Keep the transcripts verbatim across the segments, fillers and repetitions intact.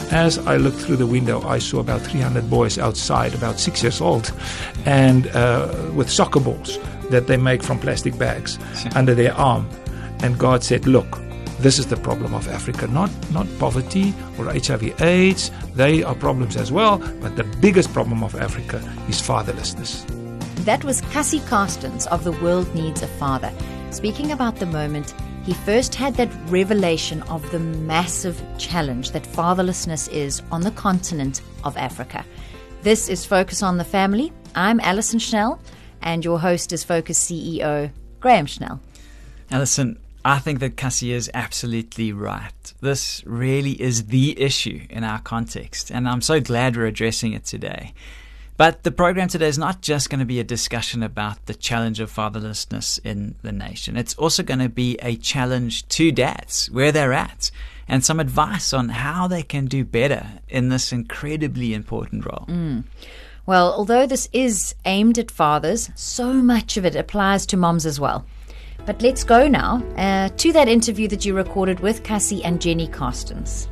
as I looked through the window, I saw about three hundred boys outside, about six years old, and uh, with soccer balls that they make from plastic bags under their arm. And God said, look, this is the problem of Africa, not, not poverty or H I V AIDS. They are problems as well, but the biggest problem of Africa is fatherlessness. That was Cassie Carstens of The World Needs a Father, speaking about the moment he first had that revelation of the massive challenge that fatherlessness is on the continent of Africa. This is Focus on the Family. I'm Alison Schnell, and your host is Focus C E O, Graham Schnell. Alison, I think that Cassie is absolutely right. This really is the issue in our context, and I'm so glad we're addressing it today. But the program today is not just going to be a discussion about the challenge of fatherlessness in the nation. It's also going to be a challenge to dads, where they're at, and some advice on how they can do better in this incredibly important role. Mm. Well, although this is aimed at fathers, so much of it applies to moms as well. But let's go now uh, to that interview that you recorded with Cassie and Jenny Carstens.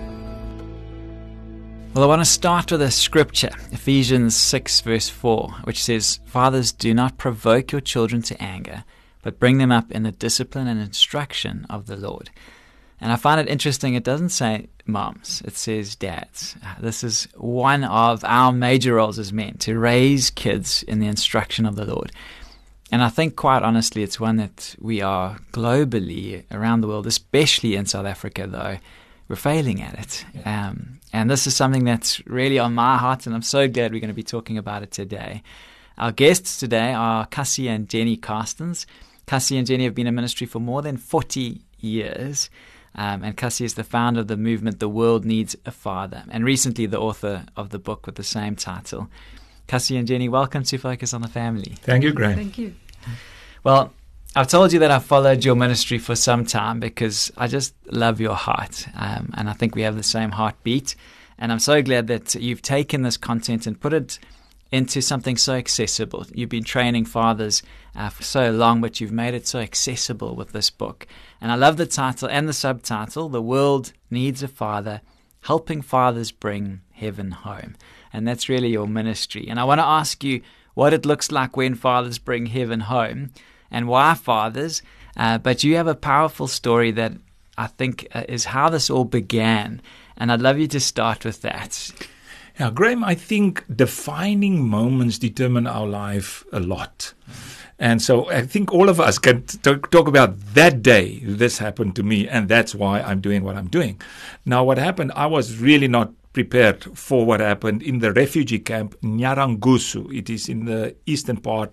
Well, I want to start with a scripture, Ephesians six verse four, which says, "Fathers, do not provoke your children to anger, but bring them up in the discipline and instruction of the Lord." And I find it interesting, it doesn't say moms, it says dads. This is one of our major roles as men, to raise kids in the instruction of the Lord. And I think, quite honestly, it's one that we are globally around the world, especially in South Africa, though, we're failing at it. Um, and this is something that's really on my heart, and I'm so glad we're going to be talking about it today. Our guests today are Cassie and Jenny Carstens. Cassie and Jenny have been in ministry for more than forty years. Um, and Cassie is the founder of the movement The World Needs a Father, and recently the author of the book with the same title. Cassie and Jenny, welcome to Focus on the Family. Thank you, Graham. Thank you. Well, I've told you that I've followed your ministry for some time because I just love your heart, um, and I think we have the same heartbeat. And I'm so glad that you've taken this content and put it into something so accessible. You've been training fathers uh, for so long, but you've made it so accessible with this book. And I love the title and the subtitle, The World Needs a Father, Helping Fathers Bring Heaven Home. And that's really your ministry. And I want to ask you what it looks like when fathers bring heaven home and why fathers. Uh, but you have a powerful story that I think uh, is how this all began. And I'd love you to start with that. Yeah, Graham, I think defining moments determine our life a lot. And so I think all of us can t- talk about that day, this happened to me, and that's why I'm doing what I'm doing. Now, what happened, I was really not prepared for what happened in the refugee camp, Nyarangusu. It is in the eastern part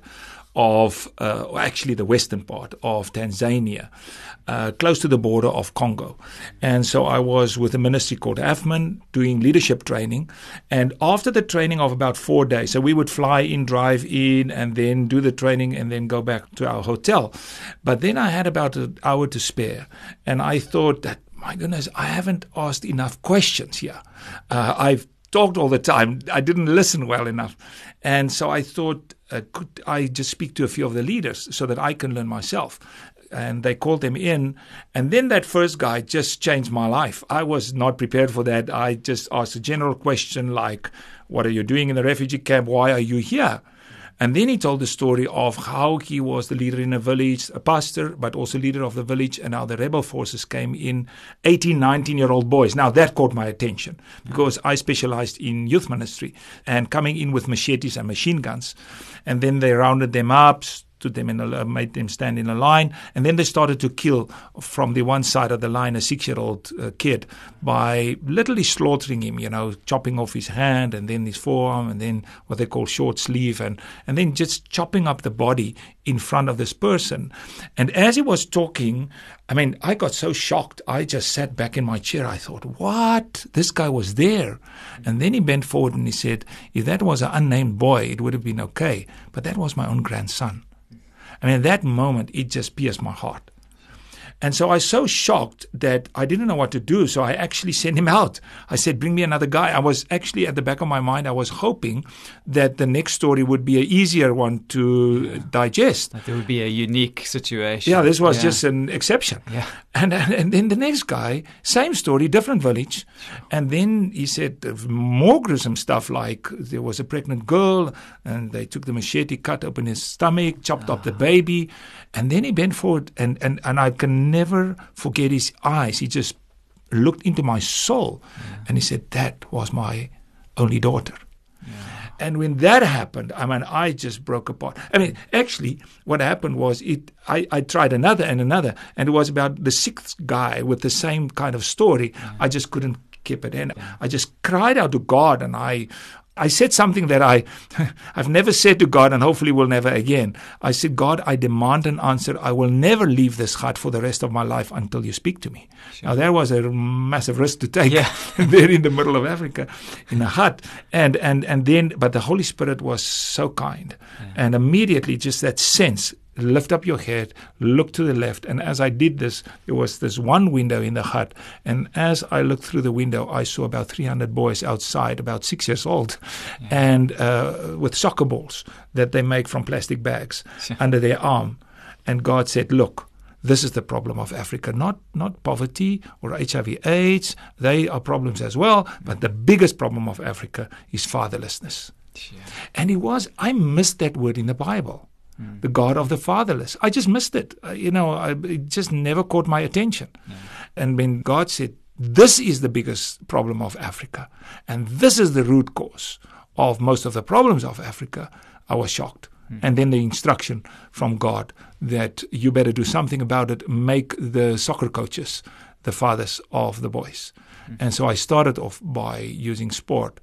of, uh, actually the western part of Tanzania, uh, close to the border of Congo. And so I was with a ministry called AFMAN doing leadership training. And after the training of about four days, so we would fly in, drive in, and then do the training and then go back to our hotel. But then I had about an hour to spare. And I thought that, my goodness, I haven't asked enough questions here. Uh, I've talked all the time. I didn't listen well enough. And so I thought, uh, could I just speak to a few of the leaders so that I can learn myself? And they called them in. And then that first guy just changed my life. I was not prepared for that. I just asked a general question like, what are you doing in the refugee camp? Why are you here? And then he told the story of how he was the leader in a village, a pastor, but also leader of the village, and how the rebel forces came in, eighteen, nineteen-year-old boys. Now, that caught my attention because I specialized in youth ministry and coming in with machetes and machine guns. And then they rounded them up, stood them in a, made them stand in a line, and then they started to kill from the one side of the line a six-year-old uh, kid by literally slaughtering him, you know, chopping off his hand and then his forearm and then what they call short sleeve and, and then just chopping up the body in front of this person. And as he was talking, I mean, I got so shocked, I just sat back in my chair. I thought, what? This guy was there. And then he bent forward and he said, if that was an unnamed boy, it would have been okay. But that was my own grandson. I mean, at that moment, it just pierced my heart. And so I was so shocked that I didn't know what to do. So I actually sent him out. I said, bring me another guy. I was actually, at the back of my mind, I was hoping that the next story would be an easier one to yeah. digest. That there would be a unique situation. Yeah, this was yeah. just an exception. Yeah. And, and and then the next guy, same story, different village. And then he said more gruesome stuff, like there was a pregnant girl and they took the machete, cut open his stomach, chopped oh. up the baby. And then he bent forward and, and, and I can never forget his eyes. He just looked into my soul yeah. and he said, that was my only daughter. Yeah. And when that happened, I mean, I just broke apart. I mean, actually, what happened was it. I, I tried another and another, and it was about the sixth guy with the same kind of story. Yeah. I just couldn't keep it in. Yeah. I just cried out to God, and I I said something that I, I've never said to God, and hopefully will never again. I said, God, I demand an answer. I will never leave this hut for the rest of my life until you speak to me. Sure. Now, that was a massive risk to take yeah. there in the middle of Africa in a hut. And, and, and then, but the Holy Spirit was so kind. Yeah. And immediately just that sense, lift up your head, look to the left. And as I did this, there was this one window in the hut. And as I looked through the window, I saw about three hundred boys outside, about six years old, yeah. and uh, with soccer balls that they make from plastic bags sure. under their arm. And God said, look, this is the problem of Africa, not not poverty or H I V AIDS. They are problems as well. But the biggest problem of Africa is fatherlessness. Sure. And it was, I missed that word in the Bible. Mm. The God of the fatherless. I just missed it. Uh, you know, I, it just never caught my attention. Yeah. And when God said, this is the biggest problem of Africa, and this is the root cause of most of the problems of Africa, I was shocked. Mm. And then the instruction from God that you better do something about it, make the soccer coaches the fathers of the boys. Mm. And so I started off by using sport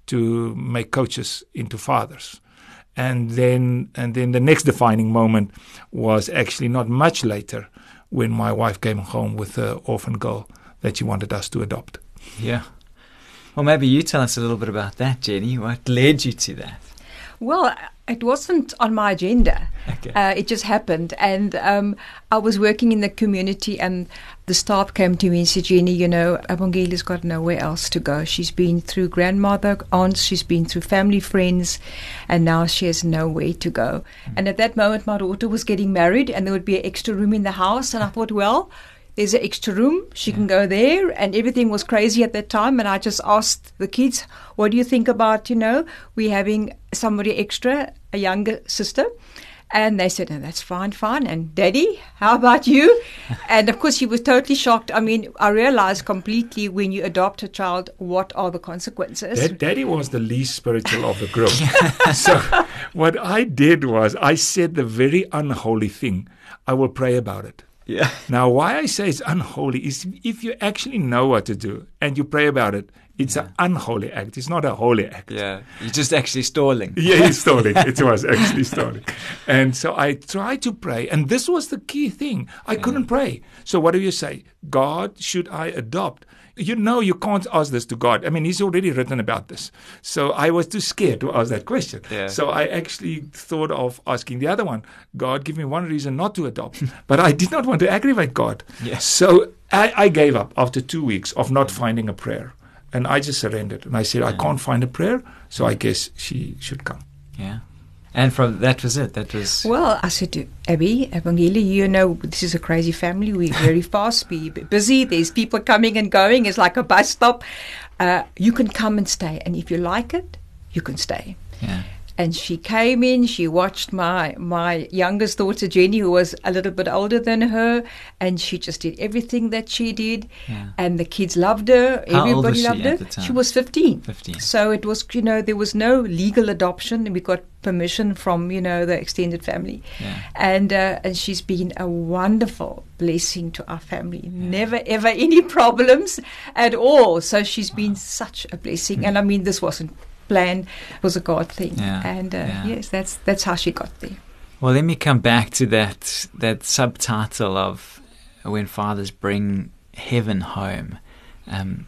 to make coaches into fathers. And then and then the next defining moment was actually not much later, when my wife came home with an orphan girl that she wanted us to adopt. Yeah. Well, maybe you tell us a little bit about that, Jenny. What led you to that? Well, it wasn't on my agenda. Okay. Uh, it just happened. And um, I was working in the community, and the staff came to me and said, Jenny, you know, Abongeli's got nowhere else to go. She's been through grandmother, aunts, she's been through family, friends, and now she has nowhere to go. Mm. And at that moment, my daughter was getting married, and there would be an extra room in the house. And I thought, well, there's an extra room. She yeah. can go there. And everything was crazy at that time. And I just asked the kids, what do you think about, you know, we having somebody extra, a younger sister? And they said, no, that's fine, fine. And Daddy, how about you? And of course, he was totally shocked. I mean, I realized completely when you adopt a child, what are the consequences? Dad, Daddy was the least spiritual of the group. So what I did was I said the very unholy thing. I will pray about it. Yeah. Now, why I say it's unholy is if you actually know what to do and you pray about it, it's yeah. an unholy act. It's not a holy act. Yeah. You're just actually stalling. Yeah, he's stalling. It was actually stalling. And so I tried to pray. And this was the key thing. I yeah. couldn't pray. So what do you say? God, should I adopt? You know, you can't ask this to God. I mean, he's already written about this. So I was too scared to ask that question. Yeah. So I actually thought of asking the other one. God, give me one reason not to adopt. But I did not want to aggravate God. Yeah. So I, I gave up after two weeks of not finding a prayer. And I just surrendered. And I said, I can't find a prayer, so I guess she should come. Yeah. And from that was it. That was... Well, I said to Abby, Abongeli, you know, this is a crazy family. We're very fast. We're busy. There's people coming and going. It's like a bus stop. Uh, you can come and stay. And if you like it, you can stay. Yeah. And she came in, she watched my my youngest daughter, Jenny, who was a little bit older than her, and she just did everything that she did. Yeah. And the kids loved her. How Everybody old was she loved at her. the time? She was fifteen. fifteen. So it was, you know, there was no legal adoption, and we got permission from, you know, the extended family. Yeah. And uh, and she's been a wonderful blessing to our family. Yeah. Never, ever any problems at all. So she's wow. been such a blessing. And I mean, this wasn't plan, was a God thing. Yeah, and uh, yeah. yes, that's that's how she got there. Well, let me come back to that that subtitle of When Fathers Bring Heaven Home. Um,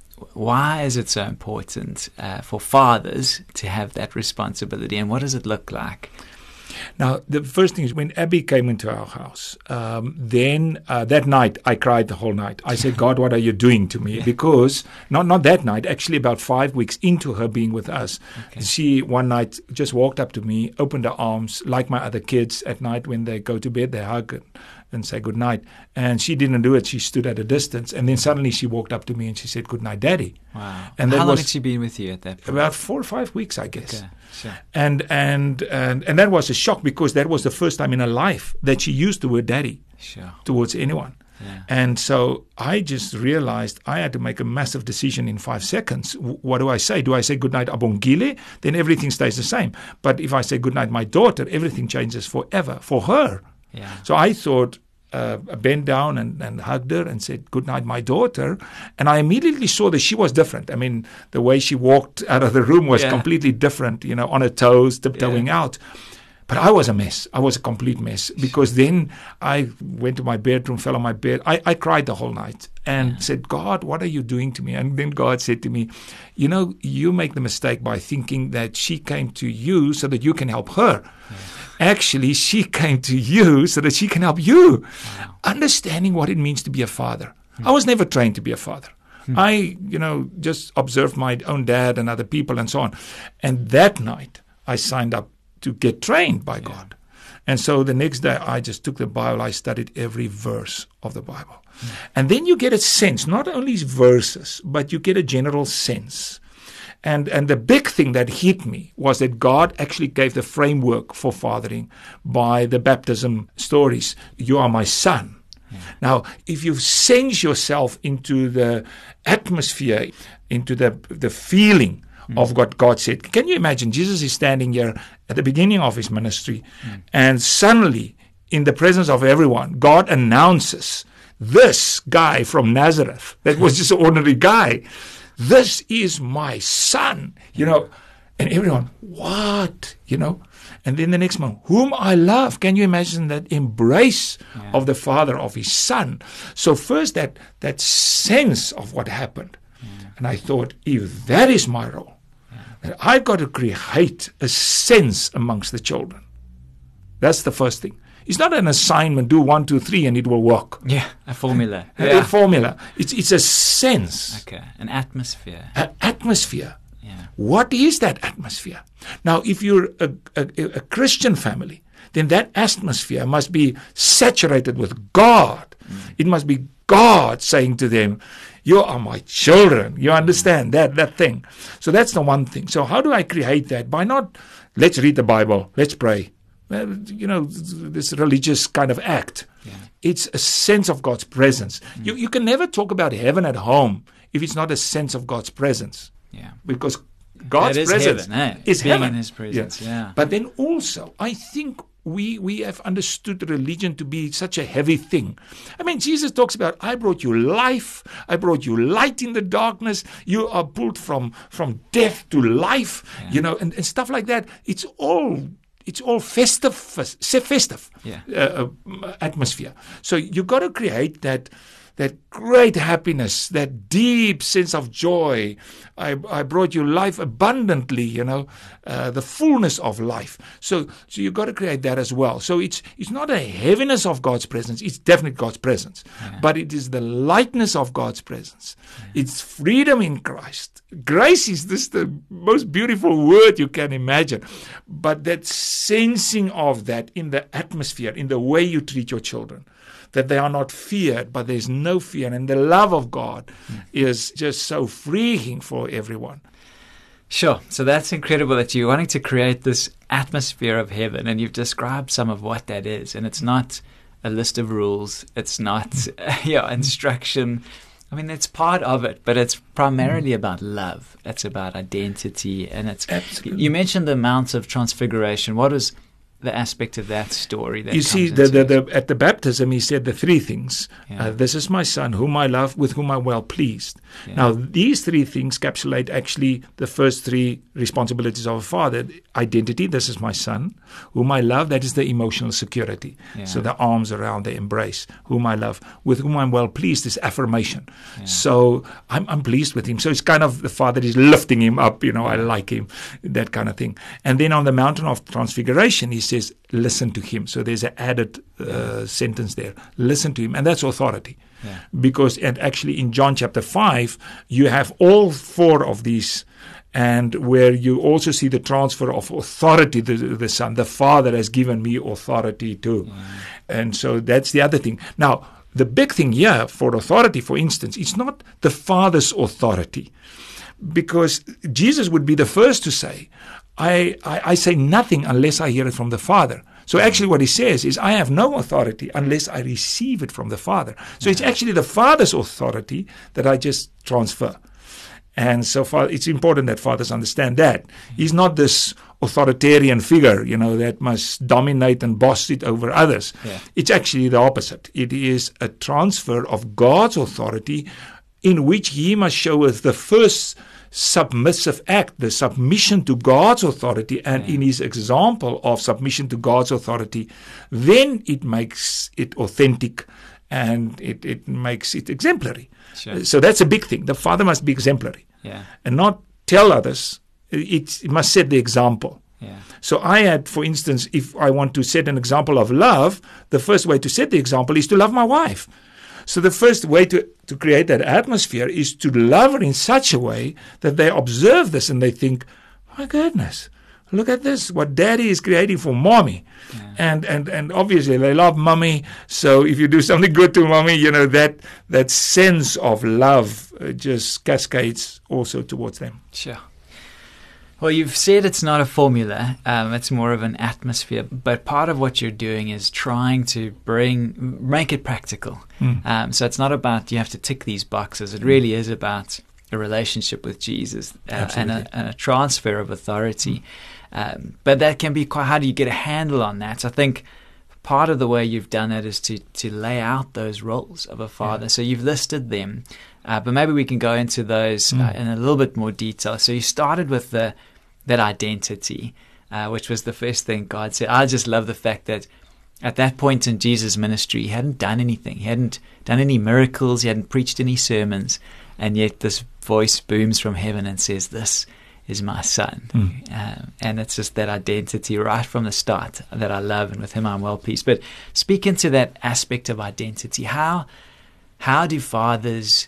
why is it so important uh, for fathers to have that responsibility, and what does it look like? Now, the first thing is when Abby came into our house, um, then uh, that night I cried the whole night. I said, God, what are you doing to me? Yeah. Because, not, not that night, actually about five weeks into her being with us, okay. she one night just walked up to me, opened her arms, like my other kids at night when they go to bed, they hug and, and say good night. And she didn't do it. She stood at a distance. And then suddenly she walked up to me and she said, good night, Daddy. Wow. And how long was had she been with you at that point? About four or five weeks, I guess. Okay. Sure. And, and and and that was a shock because that was the first time in her life that she used the word daddy sure. towards anyone. Yeah. And so I just realized I had to make a massive decision in five seconds. W- what do I say? Do I say goodnight Abongile? Then everything stays the same. But if I say goodnight my daughter, everything changes forever for her. Yeah. So I thought, uh, I bent down and, and hugged her and said, good night, my daughter. And I immediately saw that she was different. I mean, the way she walked out of the room was yeah. completely different, you know, on her toes, tiptoeing yeah. out. But I was a mess. I was a complete mess because then I went to my bedroom, fell on my bed. I, I cried the whole night and yeah. said, God, what are you doing to me? And then God said to me, you know, you make the mistake by thinking that she came to you so that you can help her. Yeah. Actually, she came to you so that she can help you. Wow. Understanding what it means to be a father. Hmm. I was never trained to be a father. Hmm. I, you know, just observed my own dad and other people and so on. And that night, I signed up to get trained by yeah. God. And so the next day, I just took the Bible. I studied every verse of the Bible. Hmm. And then you get a sense, not only verses, but you get a general sense. And and the big thing that hit me was that God actually gave the framework for fathering by the baptism stories. You are my son. Yeah. Now, if you sense yourself into the atmosphere, into the the feeling mm. of what God said, can you imagine Jesus is standing here at the beginning of his ministry, mm. and suddenly, in the presence of everyone, God announces this guy from Nazareth that was just an ordinary guy. This is my son, you know, and everyone, what, you know, and then the next moment, whom I love. Can you imagine that embrace yeah. of the father of his son? So first that that sense of what happened, yeah. and I thought, if that is my role, yeah. then I've got to create a sense amongst the children. That's the first thing. It's not an assignment, do one, two, three, and it will work. Yeah, a formula. Yeah. A formula. It's it's a sense. Okay, an atmosphere. An atmosphere. Yeah. What is that atmosphere? Now, if you're a, a, a Christian family, then that atmosphere must be saturated with God. Mm. It must be God saying to them, you are my children. You understand mm. that, that thing. So that's the one thing. So how do I create that? By not, let's read the Bible, let's pray. Well, you know, this religious kind of act. Yeah. It's a sense of God's presence. Mm. You you can never talk about heaven at home if it's not a sense of God's presence. Yeah. Because God's is presence heaven, eh? is Being heaven. in His presence. Yeah. yeah. But then also, I think we we have understood religion to be such a heavy thing. I mean, Jesus talks about, I brought you life, I brought you light in the darkness, you are pulled from, from death to life, yeah. you know, and, and stuff like that. It's all It's all festive, festive yeah. uh, atmosphere. So you got to create that that great happiness, that deep sense of joy. I, I brought you life abundantly, you know, uh, the fullness of life. So so you got to create that as well. So it's it's not a heaviness of God's presence. It's definitely God's presence. Yeah. But it is the lightness of God's presence. Yeah. It's freedom in Christ. Grace is this the most beautiful word you can imagine. But that sensing of that in the atmosphere, in the way you treat your children, that they are not feared, but there's no fear. And the love of God mm. is just so freeing for everyone. Sure. So that's incredible that you're wanting to create this atmosphere of heaven, and you've described some of what that is. And it's not a list of rules. It's not yeah, instruction. I mean, it's part of it, but it's primarily about love. It's about identity. And it's. Absolutely. You mentioned the Mount of Transfiguration. What is the aspect of that story that you see the, the, the at the baptism he said the three things. Yeah. Uh, this is my son whom I love, with whom I'm well pleased. Yeah. Now these three things encapsulate actually the first three responsibilities of a father. Identity, this is my son whom I love, that is the emotional security. Yeah. So the arms around, the embrace, whom I love, with whom I'm well pleased is affirmation. Yeah. So I'm, I'm pleased with him. So it's kind of the father is lifting him up, you know, I like him, that kind of thing. And then on the mountain of transfiguration he says, listen to him. So there's an added uh, yeah. sentence there. Listen to him. And that's authority. Yeah. Because, and actually in John chapter five, you have all four of these, and where you also see the transfer of authority to the Son. The Father has given me authority too. Yeah. And so that's the other thing. Now, the big thing here for authority, for instance, it's not the Father's authority. Because Jesus would be the first to say, I, I, I say nothing unless I hear it from the Father. So actually what he says is, I have no authority unless I receive it from the Father. So yeah. it's actually the Father's authority that I just transfer. And so far, it's important that fathers understand that. He's not this authoritarian figure, you know, that must dominate and boss it over others. Yeah. It's actually the opposite. It is a transfer of God's authority in which he must show us the first submissive act, the submission to God's authority, and yeah. in his example of submission to God's authority, then it makes it authentic and it, it makes it exemplary. Sure. So that's a big thing. The father must be exemplary yeah. and not tell others. It, it must set the example. Yeah. So I had, for instance, if I want to set an example of love, the first way to set the example is to love my wife. So the first way to, to create that atmosphere is to love her in such a way that they observe this and they think, my goodness, look at this, what daddy is creating for mommy. Yeah. And, and, and obviously they love mommy. So if you do something good to mommy, you know, that, that sense of love uh, just cascades also towards them. Sure. Well, you've said it's not a formula, um, it's more of an atmosphere, but part of what you're doing is trying to bring, make it practical. Mm. Um, so it's not about you have to tick these boxes, it really is about a relationship with Jesus uh, and, a, and a transfer of authority. Mm. Um, but that can be quite, how do you get a handle on that? So I think part of the way you've done it is to, to lay out those roles of a father. Yeah. So you've listed them, uh, but maybe we can go into those mm. uh, in a little bit more detail. So you started with the that identity, uh, which was the first thing God said. I just love the fact that at that point in Jesus' ministry, he hadn't done anything. He hadn't done any miracles. He hadn't preached any sermons. And yet this voice booms from heaven and says, this is my son. Mm. Uh, and it's just that identity right from the start that I love, and with him I'm well pleased. But speak into that aspect of identity. How, how do fathers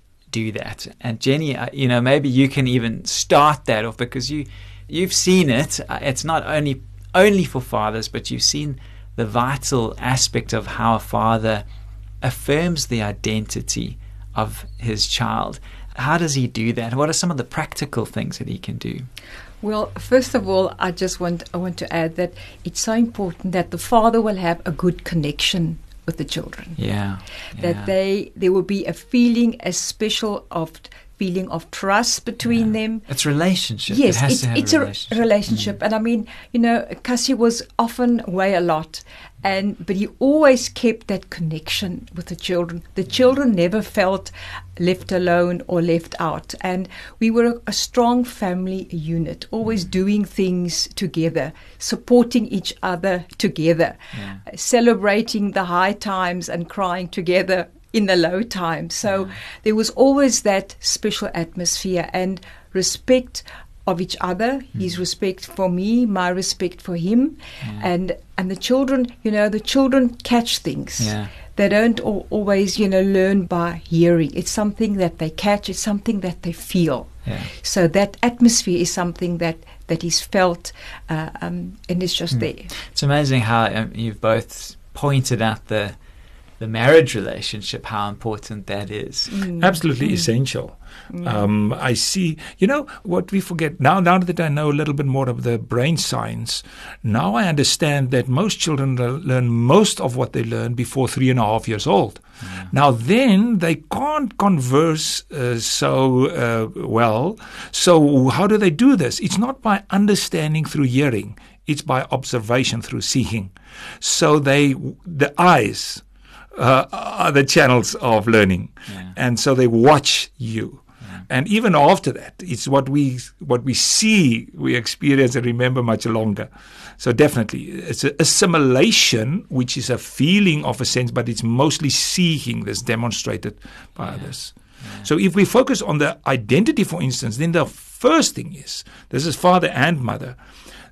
do that? And Jenny, you know, maybe you can even start that off, because you you've seen it. It's not only only for fathers, but you've seen the vital aspect of how a father affirms the identity of his child. How does he do that? What are some of the practical things that he can do? Well, first of all, I just want I want to add that it's so important that the father will have a good connection with the children. Yeah, that yeah. they there will be a feeling, a special of feeling of trust between yeah. them. It's relationship. Yes, it has it's, to have it's a a relationship. relationship. Mm. And I mean, you know, Cassie was often away a lot, and but he always kept that connection with the children. The children never felt left alone or left out, and we were a, a strong family unit, always mm. doing things together, supporting each other together, yeah. uh, celebrating the high times and crying together in the low times. So yeah. there was always that special atmosphere and respect of each other, mm. his respect for me, my respect for him. Yeah. And and the children, you know, the children catch things. Yeah. They don't al- always, you know, learn by hearing. It's something that they catch. It's something that they feel. Yeah. So that atmosphere is something that, that is felt uh, um, and it's just mm. there. It's amazing how um, you've both pointed out the the marriage relationship, how important that is. Mm. Absolutely mm. essential. Mm. Um, I see, you know, what we forget, now now that I know a little bit more of the brain science, now I understand that most children learn most of what they learn before three and a half years old. Yeah. Now then, they can't converse uh, so uh, well. So how do they do this? It's not by understanding through hearing. It's by observation through seeing. So they, the eyes, Uh, are the channels of learning, yeah. and so they watch you, yeah. and even after that, it's what we what we see, we experience and remember much longer. So definitely, it's an assimilation, which is a feeling of a sense, but it's mostly seeing this demonstrated by yeah. others. Yeah. So if we focus on the identity, for instance, then the first thing is, this is father and mother,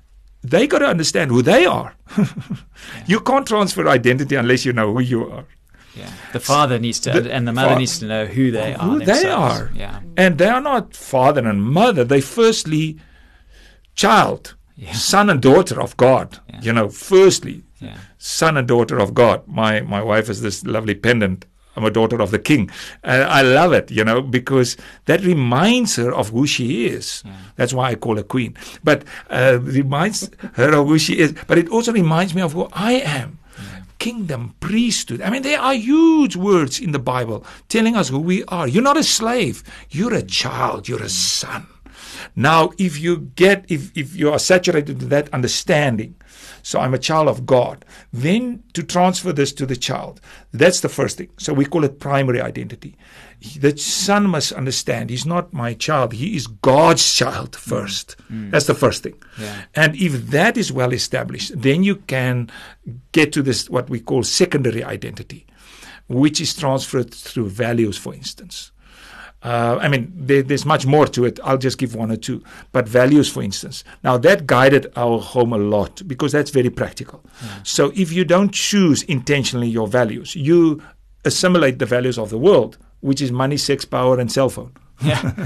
they got to understand who they are. yeah. You can't transfer identity unless you know who you are. Yeah. The father needs to, the, and the mother fa- needs to know who they are. Who themselves. They are. Yeah. And they are not father and mother. They firstly child, yeah. son and daughter of God. Yeah. You know, firstly, yeah. son and daughter of God. My my wife has this lovely pendant. I'm a daughter of the King. Uh, I love it, you know, because that reminds her of who she is. Yeah. That's why I call her Queen. But uh, reminds her of who she is. But it also reminds me of who I am. Yeah. Kingdom, priesthood. I mean, there are huge words in the Bible telling us who we are. You're not a slave. You're a child. You're a son. Now, if you get, if, if you are saturated with that understanding, so I'm a child of God, then to transfer this to the child, that's the first thing. So we call it primary identity. The son must understand he's not my child, he is God's child first. Mm. That's the first thing. Yeah. And if that is well established, then you can get to this, what we call secondary identity, which is transferred through values, for instance. Uh, I mean, there, there's much more to it. I'll just give one or two. But values, for instance. Now, that guided our home a lot because that's very practical. Yeah. So if you don't choose intentionally your values, you assimilate the values of the world, which is money, sex, power, and cell phone. Yeah.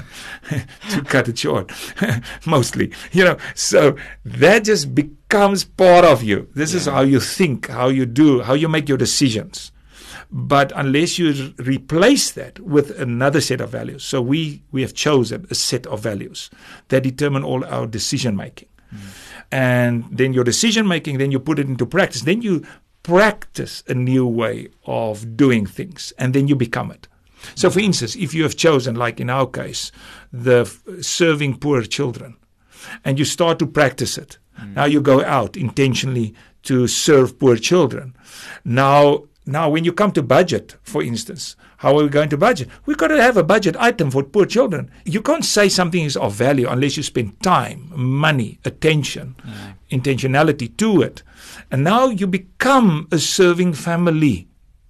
To cut it short, mostly. You know, so that just becomes part of you. This yeah. is how you think, how you do, how you make your decisions. But unless you replace that with another set of values, so we, we have chosen a set of values that determine all our decision making. Mm. And then your decision making, then you put it into practice. Then you practice a new way of doing things, and then you become it. So, for instance, if you have chosen, like in our case, the f- serving poor children, and you start to practice it, mm. now you go out intentionally to serve poor children. Now, Now, when you come to budget, for instance, how are we going to budget? We've got to have a budget item for poor children. You can't say something is of value unless you spend time, money, attention, yeah. intentionality to it. And now you become a serving family.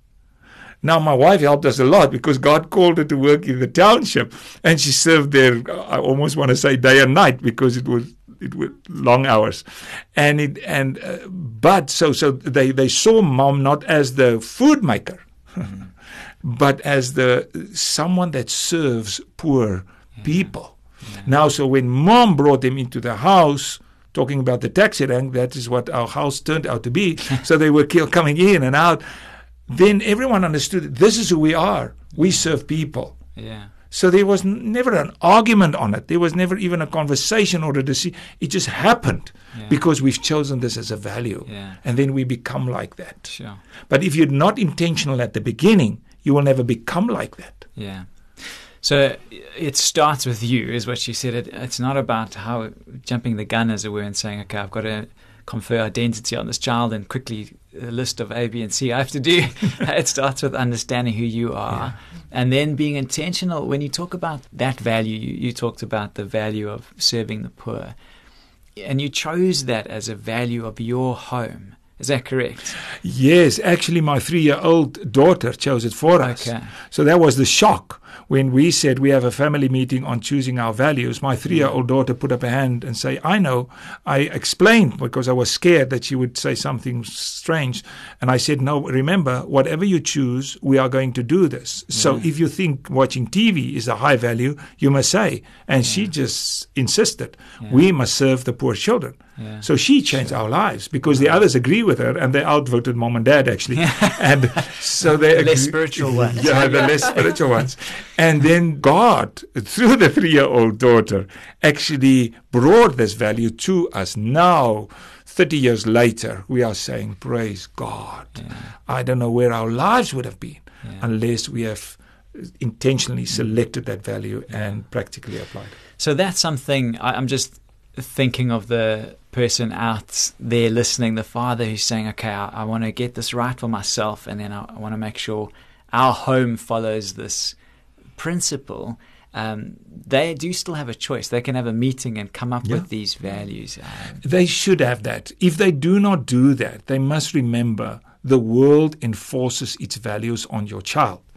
Now, my wife helped us a lot because God called her to work in the township, and she served there, I almost want to say day and night, because it was It was long hours, and it and uh, but so so they, they saw mom not as the food maker, mm-hmm. but as the someone that serves poor yeah. people. Yeah. Now, so when mom brought them into the house, talking about the taxi rank, that is what our house turned out to be. So they were coming in and out. Then everyone understood this is who we are. We serve people. Yeah. So there was n- never an argument on it. There was never even a conversation or a decision. It just happened yeah. because we've chosen this as a value. Yeah. And then we become like that. Sure. But if you're not intentional at the beginning, you will never become like that. Yeah. So it starts with you, is what you said. It, it's not about how jumping the gun, as it were, and saying, okay, I've got to confer identity on this child and quickly a list of A, B, and C I have to do. It starts with understanding who you are yeah. and then being intentional. When you talk about that value, you, you talked about the value of serving the poor, and you chose that as a value of your home. Is that correct? Yes, actually my three-year-old daughter chose it for us. Okay. So that was the shock. When we said we have a family meeting on choosing our values, my three-year-old daughter put up a hand and say, I know. I explained because I was scared that she would say something strange. And I said, no, remember, whatever you choose, we are going to do this. Yeah. So if you think watching T V is a high value, you must say. And yeah. she just insisted, yeah. we must serve the poor children. Yeah. So she changed sure. our lives because the others agree with her, and they outvoted mom and dad actually. And so they the agree, less spiritual ones. Yeah, the less spiritual ones. And then God, through the three-year-old daughter, actually brought this value to us. Now, thirty years later, we are saying, praise God. Yeah. I don't know where our lives would have been yeah. unless we have intentionally selected that value yeah. and practically applied it. So that's something, I, I'm just thinking of the person out there listening, the father who's saying, okay, I, I want to get this right for myself, and then I, I want to make sure our home follows this principle. Um, they do still have a choice. They can have a meeting and come up yeah. with these values. Um, they should have that. If they do not do that, they must remember the world enforces its values on your child.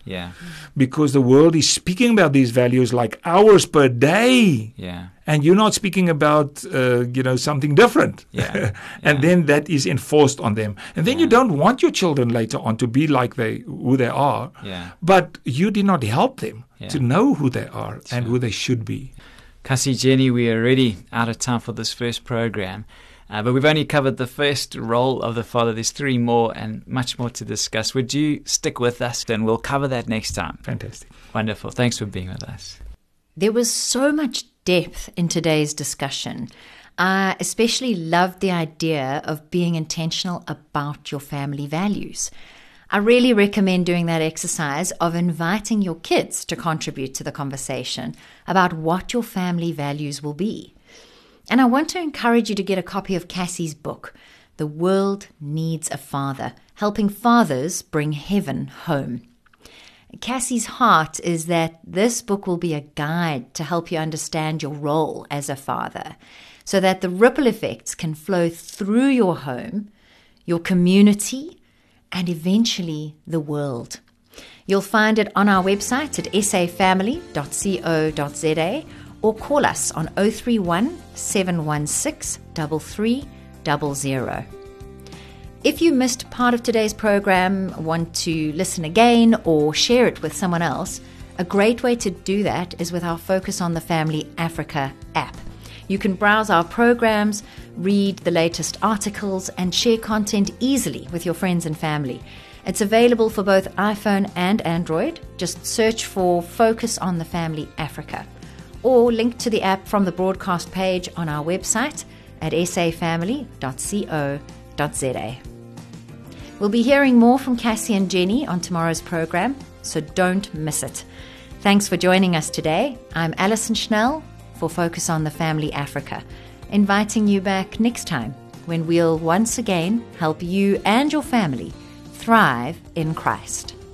Yeah. Because the world is speaking about these values like hours per day. Yeah. And you're not speaking about, uh, you know, something different. Yeah. And Yeah. then that is enforced on them. And then Yeah. you don't want your children later on to be like they who they are. Yeah. But you did not help them Yeah. to know who they are and who they should be. Cassie, Jenny, we are already out of time for this first program. Uh, but we've only covered the first role of the father. There's three more and much more to discuss. Would you stick with us? And we'll cover that next time. Fantastic. Wonderful. Thanks for being with us. There was so much depth in today's discussion. I especially loved the idea of being intentional about your family values. I really recommend doing that exercise of inviting your kids to contribute to the conversation about what your family values will be. And I want to encourage you to get a copy of Cassie's book, The World Needs a Father, Helping Fathers Bring Heaven Home. Cassie's heart is that this book will be a guide to help you understand your role as a father, so that the ripple effects can flow through your home, your community, and eventually the world. You'll find it on our website at s a family dot co dot z a or call us on zero three one, seven one six, three three zero zero. If you missed part of today's program, want to listen again or share it with someone else, a great way to do that is with our Focus on the Family Africa app. You can browse our programs, read the latest articles, and share content easily with your friends and family. It's available for both iPhone and Android. Just search for Focus on the Family Africa, or link to the app from the broadcast page on our website at s a family dot co dot z a. We'll be hearing more from Cassie and Jenny on tomorrow's program, so don't miss it. Thanks for joining us today. I'm Alison Schnell for Focus on the Family Africa, inviting you back next time when we'll once again help you and your family thrive in Christ.